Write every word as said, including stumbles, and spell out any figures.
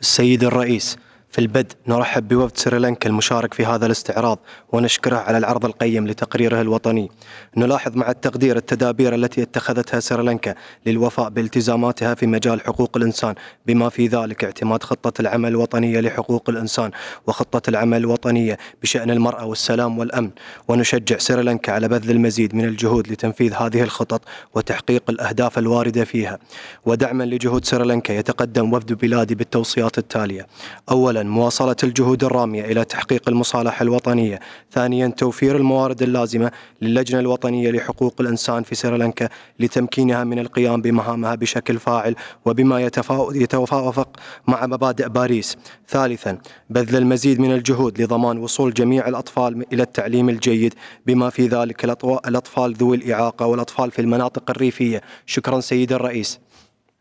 السيد الرئيس، في البدء نرحب بوفد سريلانكا المشارك في هذا الاستعراض ونشكره على العرض القيم لتقريره الوطني. نلاحظ مع التقدير التدابير التي اتخذتها سريلانكا للوفاء بالتزاماتها في مجال حقوق الإنسان، بما في ذلك اعتماد خطة العمل الوطنية لحقوق الإنسان وخطة العمل الوطنية بشأن المرأة والسلام والأمن. ونشجع سريلانكا على بذل المزيد من الجهود لتنفيذ هذه الخطط وتحقيق الأهداف الواردة فيها. ودعما لجهود سريلانكا يتقدم وفد بلادي بالتوصيات التالية: أولا، مواصلة الجهود الرامية إلى تحقيق المصالحة الوطنية. ثانيا، توفير الموارد اللازمة للجنة الوطنية لحقوق الإنسان في سريلانكا لتمكينها من القيام بمهامها بشكل فاعل وبما يتوافق مع مبادئ باريس. ثالثا، بذل المزيد من الجهود لضمان وصول جميع الأطفال إلى التعليم الجيد، بما في ذلك الأطفال ذوي الإعاقة والأطفال في المناطق الريفية. شكرا سيد الرئيس.